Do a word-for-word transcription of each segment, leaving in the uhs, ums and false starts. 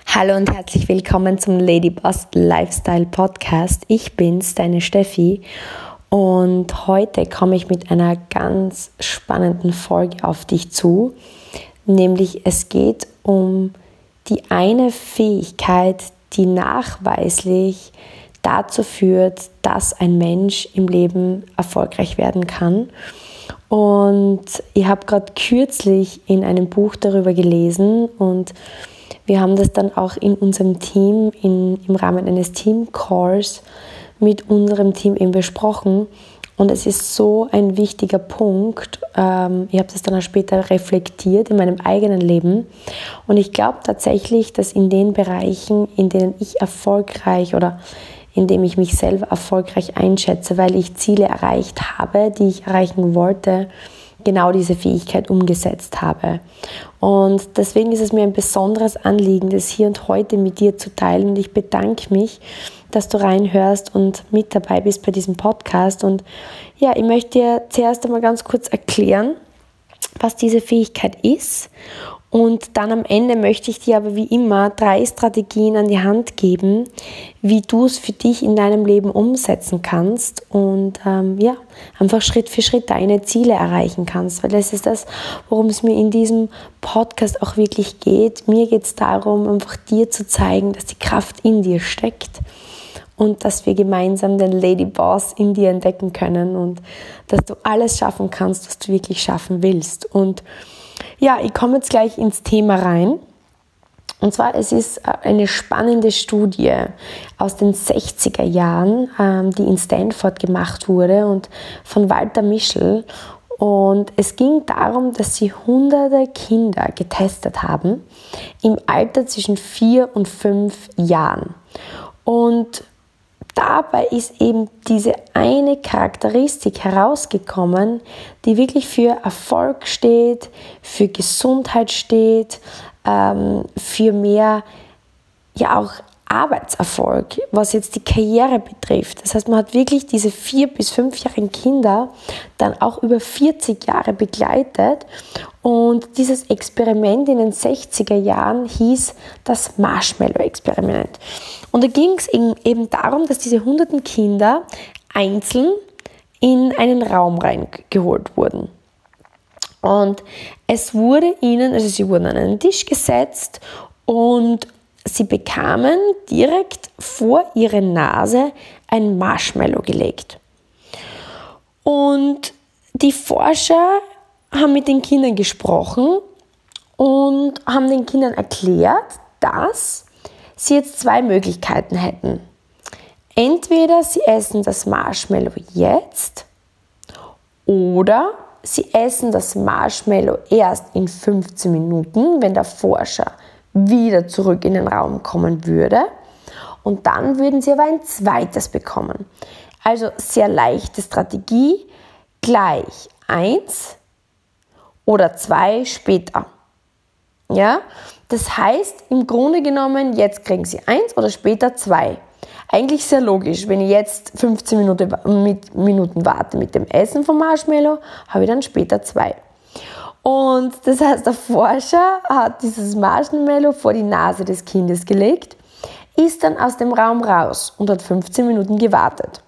Hallo und herzlich willkommen zum Ladyboss Lifestyle Podcast. Ich bin's, deine Steffi, und heute komme ich mit einer ganz spannenden Folge auf dich zu, nämlich es geht um die eine Fähigkeit, die nachweislich dazu führt, dass ein Mensch im Leben erfolgreich werden kann. Und ich habe gerade kürzlich in einem Buch darüber gelesen und wir haben das dann auch in unserem Team, in, im Rahmen eines Team-Calls mit unserem Team eben besprochen. Und es ist so ein wichtiger Punkt. Ähm, ich habe das dann auch später reflektiert in meinem eigenen Leben. Und ich glaube tatsächlich, dass in den Bereichen, in denen ich erfolgreich oder in dem ich mich selber erfolgreich einschätze, weil ich Ziele erreicht habe, die ich erreichen wollte, genau diese Fähigkeit umgesetzt habe. Und deswegen ist es mir ein besonderes Anliegen, das hier und heute mit dir zu teilen. Und ich bedanke mich, dass du reinhörst und mit dabei bist bei diesem Podcast. Und ja, ich möchte dir zuerst einmal ganz kurz erklären, was diese Fähigkeit ist. Und dann am Ende möchte ich dir aber wie immer drei Strategien an die Hand geben, wie du es für dich in deinem Leben umsetzen kannst und ähm, ja, einfach Schritt für Schritt deine Ziele erreichen kannst. Weil das ist das, worum es mir in diesem Podcast auch wirklich geht. Mir geht es darum, einfach dir zu zeigen, dass die Kraft in dir steckt und dass wir gemeinsam den Ladyboss in dir entdecken können und dass du alles schaffen kannst, was du wirklich schaffen willst. Und ja, ich komme jetzt gleich ins Thema rein. Und zwar, es ist eine spannende Studie aus den sechziger Jahren, ähm, die in Stanford gemacht wurde und von Walter Mischel. Und es ging darum, dass sie hunderte Kinder getestet haben im Alter zwischen vier und fünf Jahren. Und dabei ist eben diese eine Charakteristik herausgekommen, die wirklich für Erfolg steht, für Gesundheit steht, ähm, für mehr, ja auch Arbeitserfolg, was jetzt die Karriere betrifft. Das heißt, man hat wirklich diese vier- bis fünfjährigen Kinder dann auch über vierzig Jahre begleitet. Und dieses Experiment in den sechziger Jahren hieß das Marshmallow-Experiment. Und da ging es eben darum, dass diese hunderten Kinder einzeln in einen Raum reingeholt wurden. Und es wurde ihnen, also sie wurden an einen Tisch gesetzt und sie bekamen direkt vor ihre Nase ein Marshmallow gelegt. Und die Forscher haben mit den Kindern gesprochen und haben den Kindern erklärt, dass sie jetzt zwei Möglichkeiten hätten. Entweder sie essen das Marshmallow jetzt oder sie essen das Marshmallow erst in fünfzehn Minuten, wenn der Forscher wieder zurück in den Raum kommen würde. Und dann würden sie aber ein zweites bekommen. Also sehr leichte Strategie, gleich eins oder zwei später. Ja? Das heißt, im Grunde genommen, jetzt kriegen sie eins oder später zwei. Eigentlich sehr logisch, wenn ich jetzt fünfzehn Minuten warte mit dem Essen vom Marshmallow, habe ich dann später zwei. Und das heißt, der Forscher hat dieses Marshmallow vor die Nase des Kindes gelegt, ist dann aus dem Raum raus und hat fünfzehn Minuten gewartet.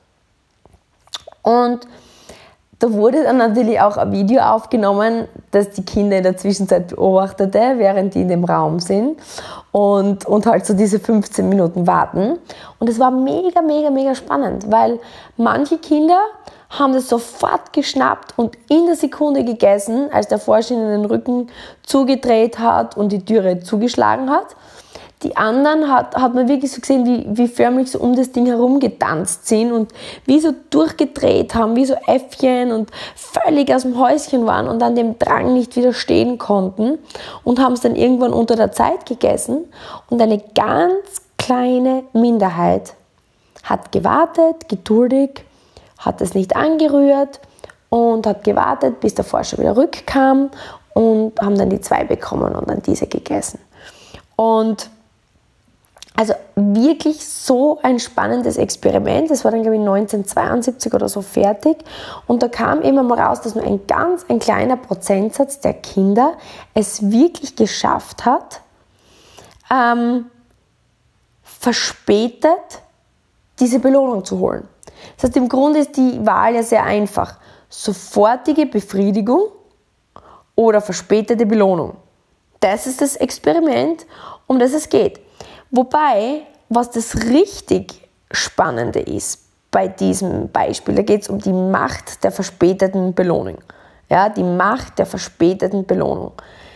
Und da wurde dann natürlich auch ein Video aufgenommen, das die Kinder in der Zwischenzeit beobachtete, während die in dem Raum sind und, und halt so diese fünfzehn Minuten warten. Und es war mega, mega, mega spannend, weil manche Kinder haben das sofort geschnappt und in der Sekunde gegessen, als der Forscher ihnen den Rücken zugedreht hat und die Türe zugeschlagen hat. Die anderen hat, hat man wirklich so gesehen, wie, wie förmlich so um das Ding herum getanzt sind und wie so durchgedreht haben, wie so Äffchen und völlig aus dem Häuschen waren und an dem Drang nicht widerstehen konnten und haben es dann irgendwann unter der Zeit gegessen. Und eine ganz kleine Minderheit hat gewartet, geduldig, hat es nicht angerührt und hat gewartet, bis der Forscher wieder rückkam und haben dann die zwei bekommen und dann diese gegessen. Und also wirklich so ein spannendes Experiment. Das war dann, glaube ich, neunzehnhundertzweiundsiebzig oder so fertig. Und da kam eben mal raus, dass nur ein ganz ein kleiner Prozentsatz der Kinder es wirklich geschafft hat, ähm, verspätet diese Belohnung zu holen. Das heißt, im Grunde ist die Wahl ja sehr einfach. Sofortige Befriedigung oder verspätete Belohnung. Das ist das Experiment, um das es geht. Wobei, was das richtig Spannende ist bei diesem Beispiel, da geht es um die Macht der verspäteten Belohnung. Ja, die Macht der verspäteten Belohnung.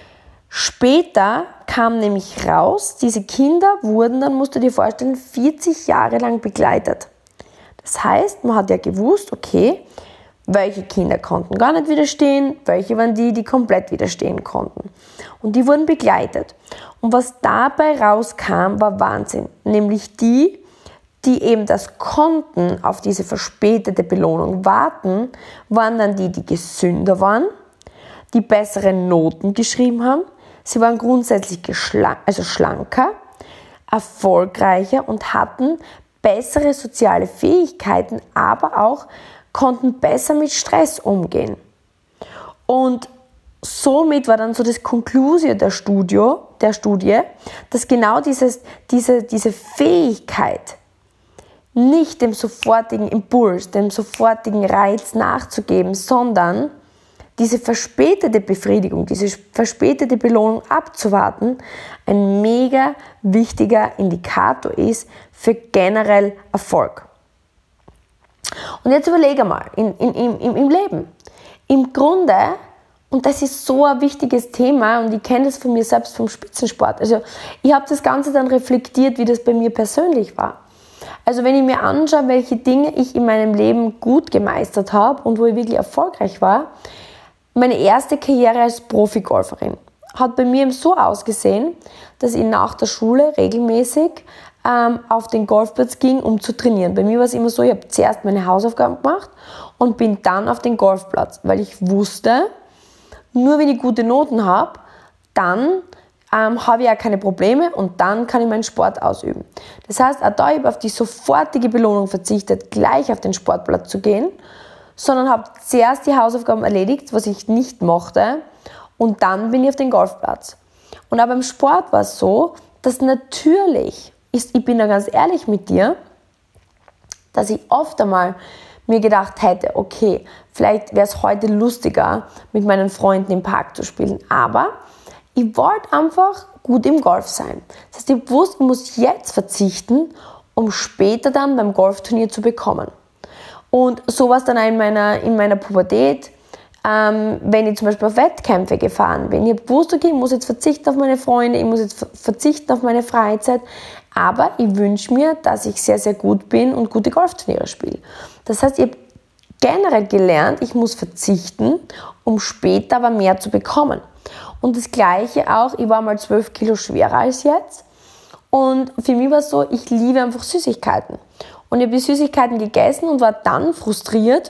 Später kam nämlich raus, diese Kinder wurden dann, musst du dir vorstellen, vierzig Jahre lang begleitet. Das heißt, man hat ja gewusst, okay, welche Kinder konnten gar nicht widerstehen, welche waren die, die komplett widerstehen konnten. Und die wurden begleitet. Und was dabei rauskam, war Wahnsinn. Nämlich die, die eben das konnten, auf diese verspätete Belohnung warten, waren dann die, die gesünder waren, die bessere Noten geschrieben haben. Sie waren grundsätzlich geschla- also schlanker, erfolgreicher und hatten bessere soziale Fähigkeiten, aber auch konnten besser mit Stress umgehen. Und somit war dann so das Conclusio der Studie, der Studie, dass genau dieses, diese, diese Fähigkeit, nicht dem sofortigen Impuls, dem sofortigen Reiz nachzugeben, sondern diese verspätete Befriedigung, diese verspätete Belohnung abzuwarten, ein mega wichtiger Indikator ist für generell Erfolg. Und jetzt überlege mal, in, in, im, im Leben, im Grunde, und das ist so ein wichtiges Thema und ich kenne das von mir selbst vom Spitzensport, also ich habe das Ganze dann reflektiert, wie das bei mir persönlich war. Also wenn ich mir anschaue, welche Dinge ich in meinem Leben gut gemeistert habe und wo ich wirklich erfolgreich war, meine erste Karriere als Profigolferin hat bei mir eben so ausgesehen, dass ich nach der Schule regelmäßig ähm, auf den Golfplatz ging, um zu trainieren. Bei mir war es immer so, ich habe zuerst meine Hausaufgaben gemacht und bin dann auf den Golfplatz, weil ich wusste, nur wenn ich gute Noten habe, dann ähm, habe ich auch keine Probleme und dann kann ich meinen Sport ausüben. Das heißt, auch da habe ich auf die sofortige Belohnung verzichtet, gleich auf den Sportplatz zu gehen, sondern habe zuerst die Hausaufgaben erledigt, was ich nicht mochte, und dann bin ich auf den Golfplatz. Und auch beim Sport war es so, dass natürlich, ist, ich bin da ganz ehrlich mit dir, dass ich oft einmal mir gedacht hätte, okay, vielleicht wäre es heute lustiger, mit meinen Freunden im Park zu spielen, aber ich wollte einfach gut im Golf sein. Das heißt, ich wusste, ich muss jetzt verzichten, um später dann beim Golfturnier zu bekommen. Und so war es dann auch in meiner, in meiner Pubertät, ähm, wenn ich zum Beispiel auf Wettkämpfe gefahren bin. Ich habe gewusst, okay, ich muss jetzt verzichten auf meine Freunde, ich muss jetzt verzichten auf meine Freizeit, aber ich wünsche mir, dass ich sehr, sehr gut bin und gute Golfturniere spiele. Das heißt, ich habe generell gelernt, ich muss verzichten, um später aber mehr zu bekommen. Und das Gleiche auch, ich war mal zwölf Kilo schwerer als jetzt und für mich war es so, ich liebe einfach Süßigkeiten. Und ich habe die Süßigkeiten gegessen und war dann frustriert,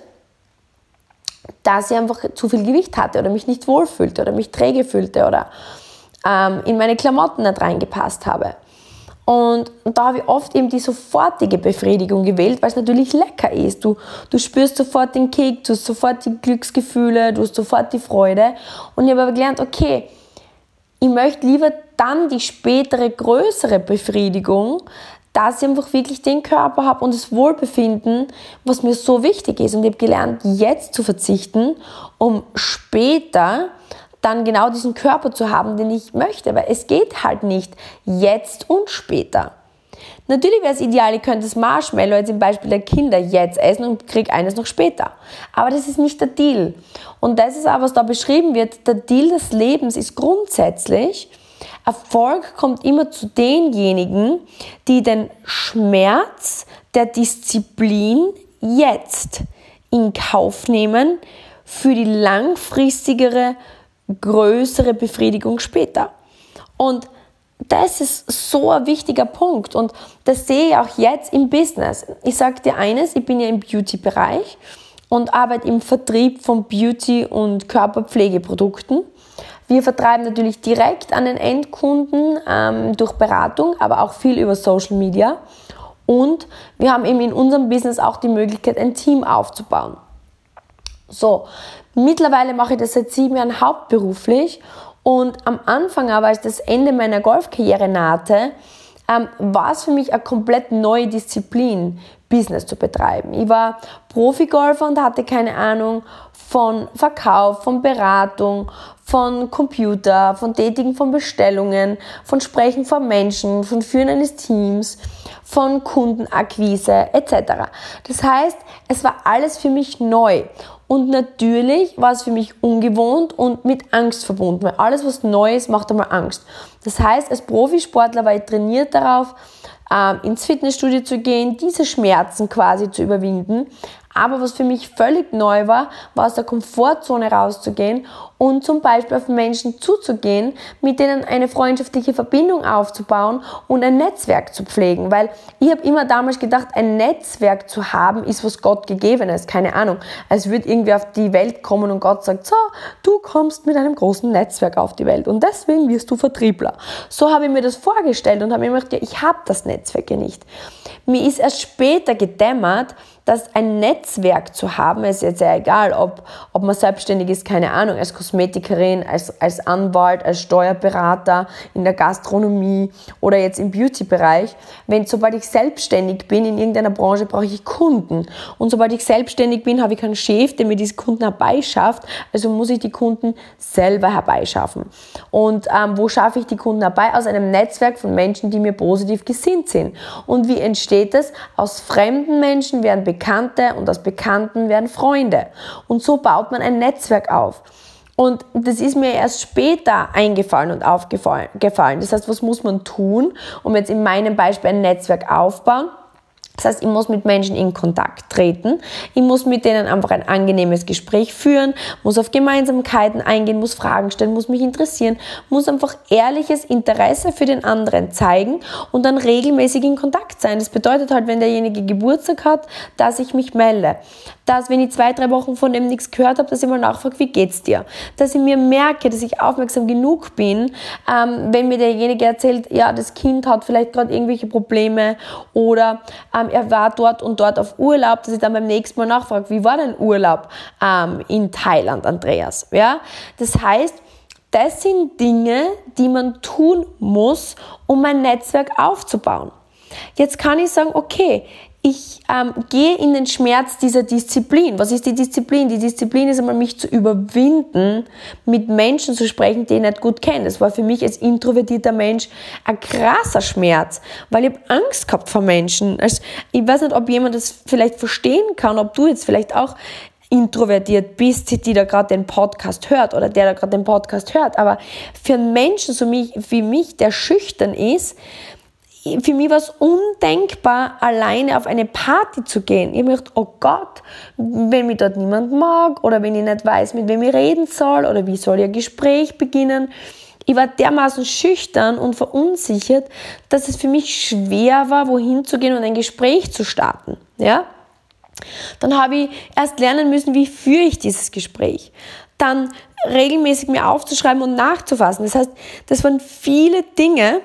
dass ich einfach zu viel Gewicht hatte oder mich nicht wohlfühlte oder mich träge fühlte oder ähm, in meine Klamotten nicht reingepasst habe. Und, und da habe ich oft eben die sofortige Befriedigung gewählt, weil es natürlich lecker ist. Du, du spürst sofort den Kick, du hast sofort die Glücksgefühle, du hast sofort die Freude. Und ich habe aber gelernt, okay, ich möchte lieber dann die spätere, größere Befriedigung, dass ich einfach wirklich den Körper habe und das Wohlbefinden, was mir so wichtig ist. Und ich habe gelernt, jetzt zu verzichten, um später dann genau diesen Körper zu haben, den ich möchte. Weil es geht halt nicht jetzt und später. Natürlich wäre es ideal, ich könnte das Marshmallow jetzt im Beispiel der Kinder jetzt essen und kriege eines noch später. Aber das ist nicht der Deal. Und das ist auch, was da beschrieben wird. Der Deal des Lebens ist grundsätzlich, Erfolg kommt immer zu denjenigen, die den Schmerz der Disziplin jetzt in Kauf nehmen für die langfristigere, größere Befriedigung später. Und das ist so ein wichtiger Punkt und das sehe ich auch jetzt im Business. Ich sage dir eines, ich bin ja im Beauty-Bereich und arbeite im Vertrieb von Beauty- und Körperpflegeprodukten. Wir vertreiben natürlich direkt an den Endkunden ähm, durch Beratung, aber auch viel über Social Media. Und wir haben eben in unserem Business auch die Möglichkeit, ein Team aufzubauen. So, mittlerweile mache ich das seit sieben Jahren hauptberuflich und am Anfang aber, als das Ende meiner Golfkarriere nahte, ähm, war es für mich eine komplett neue Disziplin, Business zu betreiben. Ich war Profigolfer und hatte keine Ahnung von Verkauf, von Beratung, von Computer, von Tätigen von Bestellungen, von Sprechen vor Menschen, von Führen eines Teams, von Kundenakquise et cetera. Das heißt, es war alles für mich neu. Und natürlich war es für mich ungewohnt und mit Angst verbunden, weil alles, was neu ist, macht einmal Angst. Das heißt, als Profisportler war ich trainiert darauf, ähm, ins Fitnessstudio zu gehen, diese Schmerzen quasi zu überwinden. Aber was für mich völlig neu war, war aus der Komfortzone rauszugehen und zum Beispiel auf Menschen zuzugehen, mit denen eine freundschaftliche Verbindung aufzubauen und ein Netzwerk zu pflegen. Weil ich habe immer damals gedacht, ein Netzwerk zu haben, ist was Gott Gegebenes. Keine Ahnung. Als würde irgendwie auf die Welt kommen und Gott sagt, so, du kommst mit einem großen Netzwerk auf die Welt und deswegen wirst du Vertriebler. So habe ich mir das vorgestellt und habe mir gedacht, ja, ich habe das Netzwerk ja nicht. Mir ist erst später gedämmert, dass ein Netzwerk zu haben, ist jetzt ja egal, ob, ob man selbstständig ist, keine Ahnung, als Kosmetikerin, als, als Anwalt, als Steuerberater, in der Gastronomie oder jetzt im Beauty-Bereich. Wenn, sobald ich selbstständig bin in irgendeiner Branche, brauche ich Kunden. Und sobald ich selbstständig bin, habe ich keinen Chef, der mir diese Kunden herbeischafft. Also muss ich die Kunden selber herbeischaffen. Und ähm, wo schaffe ich die Kunden herbei? Aus einem Netzwerk von Menschen, die mir positiv gesinnt sind. Und wie entsteht es? Aus fremden Menschen werden Bekannte und aus Bekannten werden Freunde. Und so baut man ein Netzwerk auf. Und das ist mir erst später eingefallen und aufgefallen. Das heißt, was muss man tun, um jetzt in meinem Beispiel ein Netzwerk aufbauen? Das heißt, ich muss mit Menschen in Kontakt treten, ich muss mit denen einfach ein angenehmes Gespräch führen, muss auf Gemeinsamkeiten eingehen, muss Fragen stellen, muss mich interessieren, muss einfach ehrliches Interesse für den anderen zeigen und dann regelmäßig in Kontakt sein. Das bedeutet halt, wenn derjenige Geburtstag hat, dass ich mich melde. Dass, wenn ich zwei, drei Wochen von dem nichts gehört habe, dass ich mal nachfrage, wie geht's dir? Dass ich mir merke, dass ich aufmerksam genug bin, ähm, wenn mir derjenige erzählt, ja, das Kind hat vielleicht gerade irgendwelche Probleme oder ähm, er war dort und dort auf Urlaub, dass ich dann beim nächsten Mal nachfrage, wie war dein Urlaub ähm, in Thailand, Andreas? Ja? Das heißt, das sind Dinge, die man tun muss, um ein Netzwerk aufzubauen. Jetzt kann ich sagen, okay, ich ähm, gehe in den Schmerz dieser Disziplin. Was ist die Disziplin? Die Disziplin ist einmal, mich zu überwinden, mit Menschen zu sprechen, die ich nicht gut kenne. Das war für mich als introvertierter Mensch ein krasser Schmerz, weil ich habe Angst gehabt vor Menschen. Also, ich weiß nicht, ob jemand das vielleicht verstehen kann, ob du jetzt vielleicht auch introvertiert bist, die da gerade den Podcast hört oder der da gerade den Podcast hört. Aber für einen Menschen so wie mich, der schüchtern ist, für mich war es undenkbar, alleine auf eine Party zu gehen. Ich habe mir gedacht, oh Gott, wenn mich dort niemand mag oder wenn ich nicht weiß, mit wem ich reden soll oder wie soll ich ein Gespräch beginnen. Ich war dermaßen schüchtern und verunsichert, dass es für mich schwer war, wohin zu gehen und ein Gespräch zu starten. Ja? Dann habe ich erst lernen müssen, wie führe ich dieses Gespräch. Dann regelmäßig mir aufzuschreiben und nachzufassen. Das heißt, das waren viele Dinge,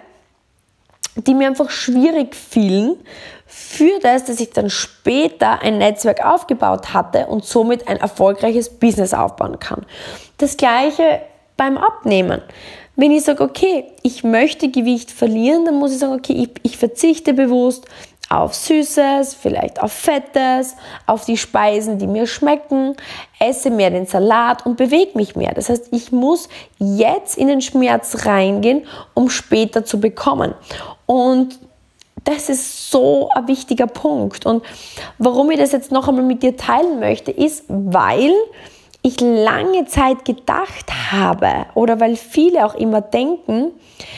die mir einfach schwierig fielen, für das, dass ich dann später ein Netzwerk aufgebaut hatte und somit ein erfolgreiches Business aufbauen kann. Das Gleiche beim Abnehmen. Wenn ich sage, okay, ich möchte Gewicht verlieren, dann muss ich sagen, okay, ich, ich verzichte bewusst auf Süßes, vielleicht auf Fettes, auf die Speisen, die mir schmecken, esse mehr den Salat und bewege mich mehr. Das heißt, ich muss jetzt in den Schmerz reingehen, um später zu bekommen. Und das ist so ein wichtiger Punkt. Und warum ich das jetzt noch einmal mit dir teilen möchte, ist, weil ich lange Zeit gedacht habe oder weil viele auch immer denken,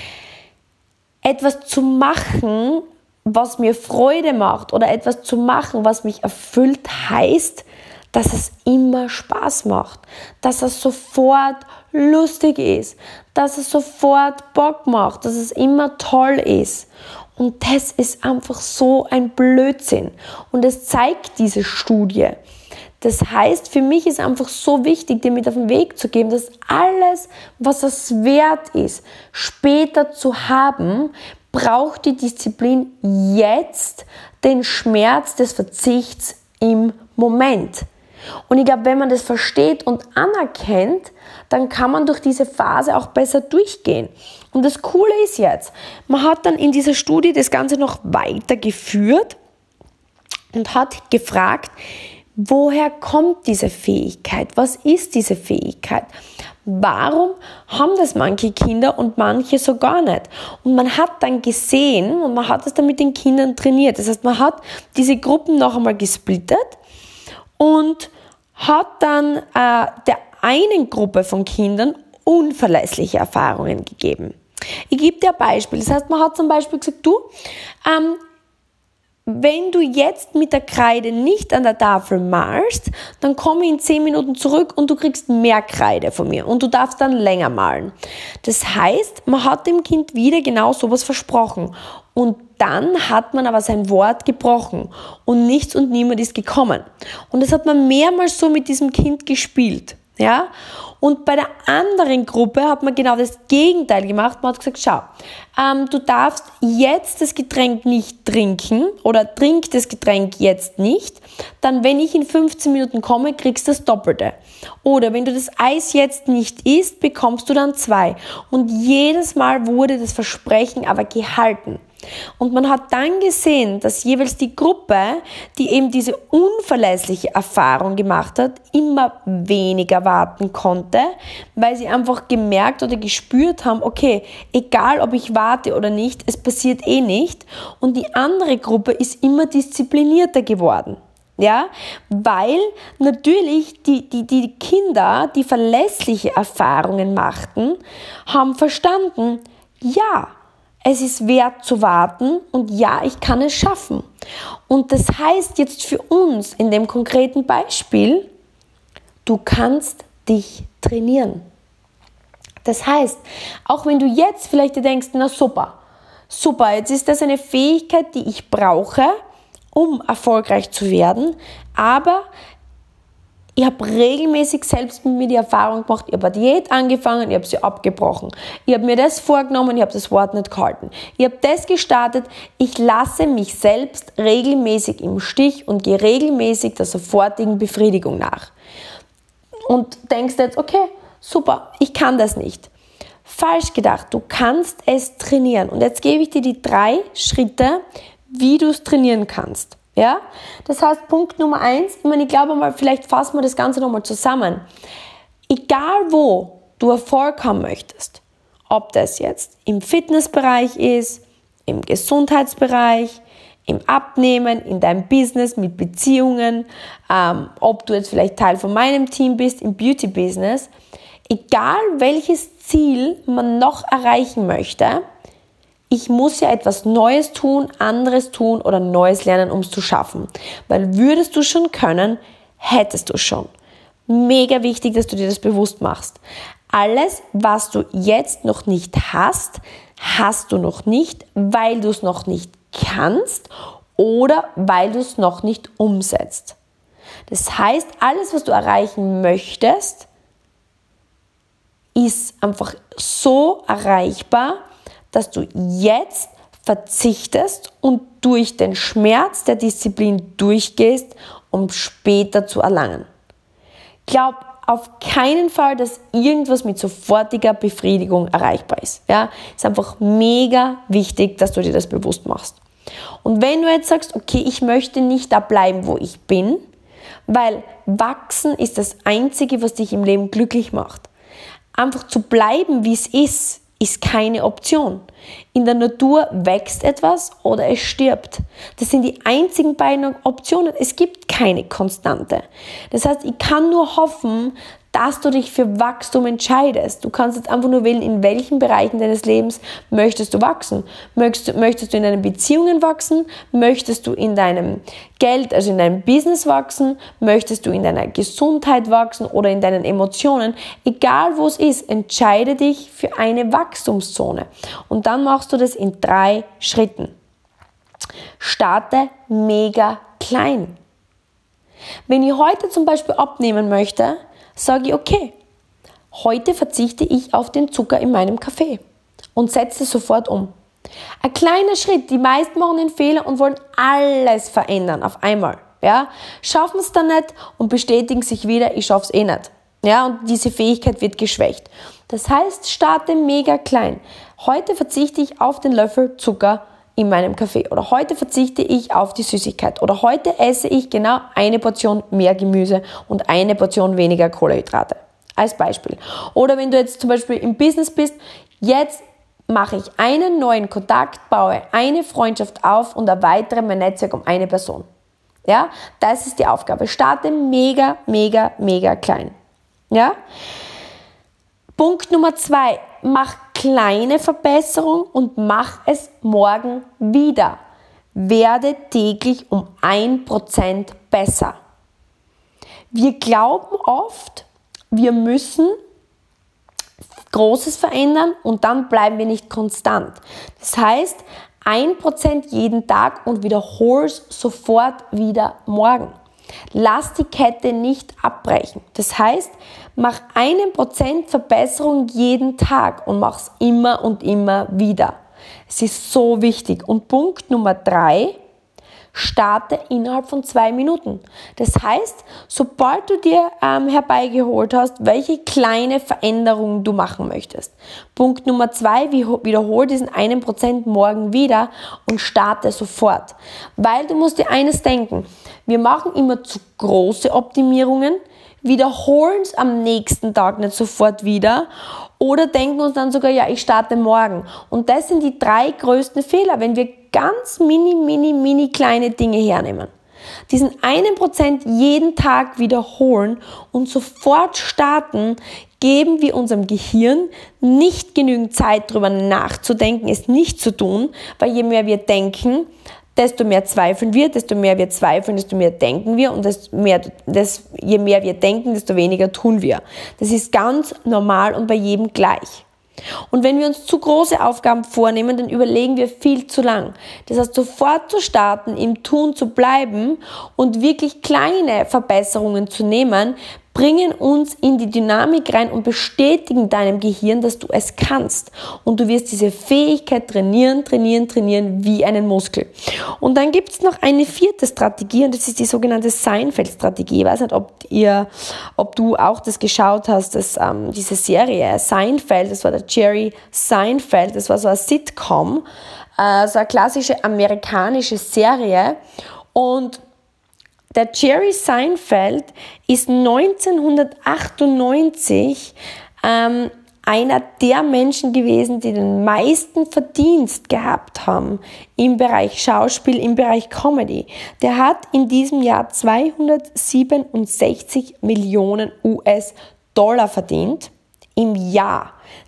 etwas zu machen, was mir Freude macht oder etwas zu machen, was mich erfüllt, heißt, dass es immer Spaß macht, dass es sofort lustig ist, dass es sofort Bock macht, dass es immer toll ist. Und das ist einfach so ein Blödsinn. Und es zeigt diese Studie. Das heißt, für mich ist einfach so wichtig, dir mit auf den Weg zu geben, dass alles, was es wert ist, später zu haben, braucht die Disziplin jetzt den Schmerz des Verzichts im Moment. Und ich glaube, wenn man das versteht und anerkennt, dann kann man durch diese Phase auch besser durchgehen. Und das Coole ist jetzt, man hat dann in dieser Studie das Ganze noch weitergeführt und hat gefragt, woher kommt diese Fähigkeit? Was ist diese Fähigkeit? Warum haben das manche Kinder und manche so gar nicht? Und man hat dann gesehen und man hat es dann mit den Kindern trainiert. Das heißt, man hat diese Gruppen noch einmal gesplittet und hat dann äh, der einen Gruppe von Kindern unverlässliche Erfahrungen gegeben. Ich gebe dir ein Beispiel. Das heißt, man hat zum Beispiel gesagt, du, ähm, wenn du jetzt mit der Kreide nicht an der Tafel malst, dann komme ich in zehn Minuten zurück und du kriegst mehr Kreide von mir und du darfst dann länger malen. Das heißt, man hat dem Kind wieder genau sowas versprochen und dann hat man aber sein Wort gebrochen und nichts und niemand ist gekommen. Und das hat man mehrmals so mit diesem Kind gespielt. Ja? Und bei der anderen Gruppe hat man genau das Gegenteil gemacht. Man hat gesagt, schau, ähm, du darfst jetzt das Getränk nicht trinken oder trink das Getränk jetzt nicht. Dann, wenn ich in fünfzehn Minuten komme, kriegst du das Doppelte. Oder wenn du das Eis jetzt nicht isst, bekommst du dann zwei. Und jedes Mal wurde das Versprechen aber gehalten. Und man hat dann gesehen, dass jeweils die Gruppe, die eben diese unverlässliche Erfahrung gemacht hat, immer weniger warten konnte, weil sie einfach gemerkt oder gespürt haben, okay, egal ob ich warte oder nicht, es passiert eh nicht. Und die andere Gruppe ist immer disziplinierter geworden. Ja, weil natürlich die, die, die Kinder, die verlässliche Erfahrungen machten, haben verstanden, ja, es ist wert zu warten und ja, ich kann es schaffen. Und das heißt jetzt für uns in dem konkreten Beispiel, du kannst dich trainieren. Das heißt, auch wenn du jetzt vielleicht dir denkst, na super, super, jetzt ist das eine Fähigkeit, die ich brauche, um erfolgreich zu werden, aber ich habe regelmäßig selbst mit mir die Erfahrung gemacht, ich habe eine Diät angefangen, ich habe sie abgebrochen. Ich habe mir das vorgenommen, ich habe das Wort nicht gehalten. Ich habe das gestartet, ich lasse mich selbst regelmäßig im Stich und gehe regelmäßig der sofortigen Befriedigung nach. Und denkst jetzt, okay, super, ich kann das nicht. Falsch gedacht, du kannst es trainieren. Und jetzt gebe ich dir die drei Schritte, wie du es trainieren kannst. Ja, das heißt, Punkt Nummer eins, ich meine, ich glaube mal, vielleicht fassen wir das Ganze nochmal zusammen. Egal wo du Erfolg haben möchtest, ob das jetzt im Fitnessbereich ist, im Gesundheitsbereich, im Abnehmen, in deinem Business, mit Beziehungen, ähm, ob du jetzt vielleicht Teil von meinem Team bist, im Beauty-Business, egal welches Ziel man noch erreichen möchte, ich muss ja etwas Neues tun, anderes tun oder Neues lernen, um es zu schaffen. Weil würdest du schon können, hättest du schon. Mega wichtig, dass du dir das bewusst machst. Alles, was du jetzt noch nicht hast, hast du noch nicht, weil du es noch nicht kannst oder weil du es noch nicht umsetzt. Das heißt, alles, was du erreichen möchtest, ist einfach so erreichbar, dass du jetzt verzichtest und durch den Schmerz der Disziplin durchgehst, um später zu erlangen. Glaub auf keinen Fall, dass irgendwas mit sofortiger Befriedigung erreichbar ist. Ja, ist einfach mega wichtig, dass du dir das bewusst machst. Und wenn du jetzt sagst, okay, ich möchte nicht da bleiben, wo ich bin, weil wachsen ist das Einzige, was dich im Leben glücklich macht. Einfach zu bleiben, wie es ist, ist keine Option. In der Natur wächst etwas oder es stirbt. Das sind die einzigen beiden Optionen. Es gibt keine Konstante. Das heißt, ich kann nur hoffen, dass du dich für Wachstum entscheidest. Du kannst jetzt einfach nur wählen, in welchen Bereichen deines Lebens möchtest du wachsen. Möchtest, möchtest du in deinen Beziehungen wachsen? Möchtest du in deinem Geld, also in deinem Business wachsen? Möchtest du in deiner Gesundheit wachsen oder in deinen Emotionen? Egal wo es ist, entscheide dich für eine Wachstumszone. Und dann machst du das in drei Schritten. Starte mega klein. Wenn ich heute zum Beispiel abnehmen möchte, sage ich, okay, heute verzichte ich auf den Zucker in meinem Kaffee und setze sofort um. Ein kleiner Schritt, die meisten machen den Fehler und wollen alles verändern auf einmal. Ja? Schaffen es dann nicht und bestätigen sich wieder, ich schaffe es eh nicht. Ja? Und diese Fähigkeit wird geschwächt. Das heißt, starte mega klein. heute verzichte ich auf den Löffel Zucker in meinem Kaffee oder heute verzichte ich auf die Süßigkeit oder heute esse ich genau eine Portion mehr Gemüse und eine Portion weniger Kohlenhydrate. Als Beispiel. Oder wenn du jetzt zum Beispiel im Business bist, jetzt mache ich einen neuen Kontakt, baue eine Freundschaft auf und erweitere mein Netzwerk um eine Person. Ja, das ist die Aufgabe. Starte mega, mega, mega klein. Ja? Punkt Nummer zwei, mach kleine Verbesserungen und mach es morgen wieder. Werde täglich um ein Prozent besser. Wir glauben oft, wir müssen Großes verändern und dann bleiben wir nicht konstant. Das heißt, ein Prozent jeden Tag und wiederhol es sofort wieder morgen. Lass die Kette nicht abbrechen. Das heißt, mach einen Prozent Verbesserung jeden Tag und mach es immer und immer wieder. Es ist so wichtig. Und Punkt Nummer drei, starte innerhalb von zwei Minuten. Das heißt, sobald du dir ähm, herbeigeholt hast, welche kleine Veränderung du machen möchtest. Punkt Nummer zwei, wiederhole diesen einen Prozent morgen wieder und starte sofort. Weil du musst dir eines denken, wir machen immer zu große Optimierungen, wiederholen es am nächsten Tag nicht sofort wieder oder denken uns dann sogar, ja, ich starte morgen. Und das sind die drei größten Fehler, wenn wir ganz mini, mini, mini kleine Dinge hernehmen. Diesen einen Prozent jeden Tag wiederholen und sofort starten, geben wir unserem Gehirn nicht genügend Zeit, darüber nachzudenken, es nicht zu tun, weil je mehr wir denken, desto mehr zweifeln wir, desto mehr wir zweifeln, desto mehr denken wir und desto mehr, das, je mehr wir denken, desto weniger tun wir. Das ist ganz normal und bei jedem gleich. Und wenn wir uns zu große Aufgaben vornehmen, dann überlegen wir viel zu lang. Das heißt, sofort zu starten, im Tun zu bleiben und wirklich kleine Verbesserungen zu nehmen, bringen uns in die Dynamik rein und bestätigen deinem Gehirn, dass du es kannst. Und du wirst diese Fähigkeit trainieren, trainieren, trainieren wie einen Muskel. Und dann gibt es noch eine vierte Strategie und das ist die sogenannte Seinfeld-Strategie. Ich weiß nicht, ob ihr, ob du auch das geschaut hast, das, ähm, diese Serie Seinfeld, das war der Jerry Seinfeld, das war so eine Sitcom, äh, so eine klassische amerikanische Serie und der Jerry Seinfeld ist neunzehnhundertachtundneunzig ähm, einer der Menschen gewesen, die den meisten Verdienst gehabt haben im Bereich Schauspiel, im Bereich Comedy. Der hat in diesem Jahr zweihundertsiebenundsechzig Millionen U S-Dollar verdient. Im Jahr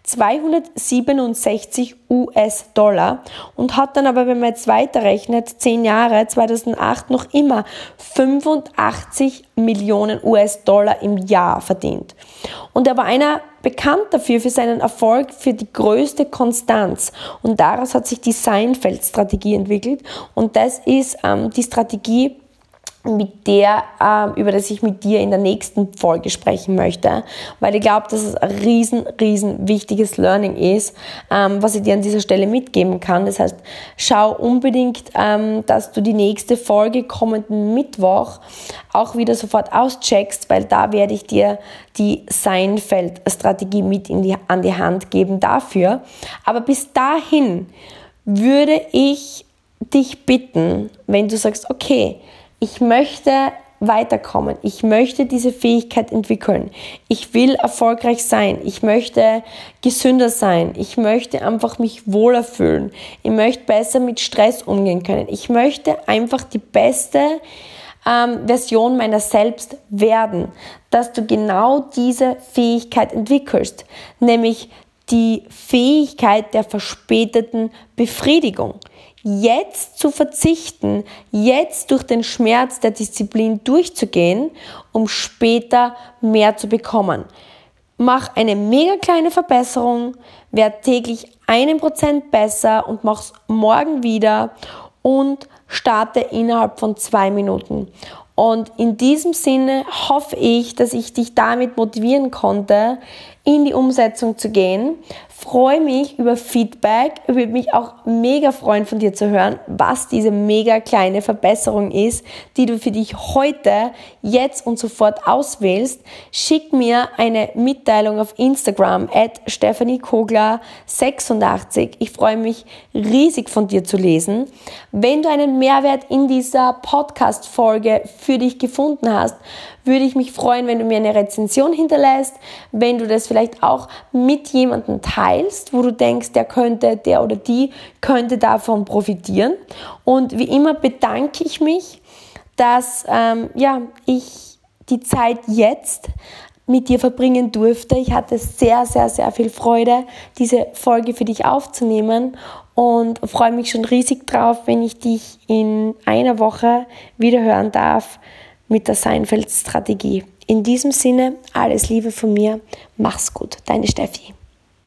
zweihundertsiebenundsechzig U S-Dollar und hat dann aber, wenn man jetzt weiterrechnet, zehn Jahre, zweitausendacht noch immer fünfundachtzig Millionen U S-Dollar im Jahr verdient. Und er war einer bekannt dafür, für seinen Erfolg, für die größte Konstanz. Und daraus hat sich die Seinfeld-Strategie entwickelt und das ist ähm, die Strategie, mit der, äh, über das ich mit dir in der nächsten Folge sprechen möchte, weil ich glaube, dass es ein riesen, riesen wichtiges Learning ist, ähm, was ich dir an dieser Stelle mitgeben kann. Das heißt, schau unbedingt, ähm, dass du die nächste Folge kommenden Mittwoch auch wieder sofort auscheckst, weil da werde ich dir die Seinfeld-Strategie mit in die, an die Hand geben dafür. Aber bis dahin würde ich dich bitten, wenn du sagst, okay, ich möchte weiterkommen, ich möchte diese Fähigkeit entwickeln, ich will erfolgreich sein, ich möchte gesünder sein, ich möchte einfach mich wohler fühlen, ich möchte besser mit Stress umgehen können, ich möchte einfach die beste ähm, Version meiner selbst werden, dass du genau diese Fähigkeit entwickelst, nämlich die Fähigkeit der verspäteten Befriedigung. Jetzt zu verzichten, jetzt durch den Schmerz der Disziplin durchzugehen, um später mehr zu bekommen. Mach eine mega kleine Verbesserung, werd täglich einen Prozent besser und mach's morgen wieder und starte innerhalb von zwei Minuten. Und in diesem Sinne hoffe ich, dass ich dich damit motivieren konnte, in die Umsetzung zu gehen. Freue mich über Feedback. Ich würde mich auch mega freuen, von dir zu hören, was diese mega kleine Verbesserung ist, die du für dich heute, jetzt und sofort auswählst. Schick mir eine Mitteilung auf Instagram at stephanie kogler sechsundachtzig. Ich freue mich riesig, von dir zu lesen. Wenn du einen Mehrwert in dieser Podcast-Folge für dich gefunden hast, würde ich mich freuen, wenn du mir eine Rezension hinterlässt, wenn du das vielleicht auch mit jemandem teilst, wo du denkst, der könnte, der oder die könnte davon profitieren. Und wie immer bedanke ich mich, dass ähm, ja, ich die Zeit jetzt mit dir verbringen durfte. Ich hatte sehr, sehr, sehr viel Freude, diese Folge für dich aufzunehmen und freue mich schon riesig drauf, wenn ich dich in einer Woche wieder hören darf mit der Seinfeld-Strategie. In diesem Sinne, alles Liebe von mir. Mach's gut. Deine Steffi.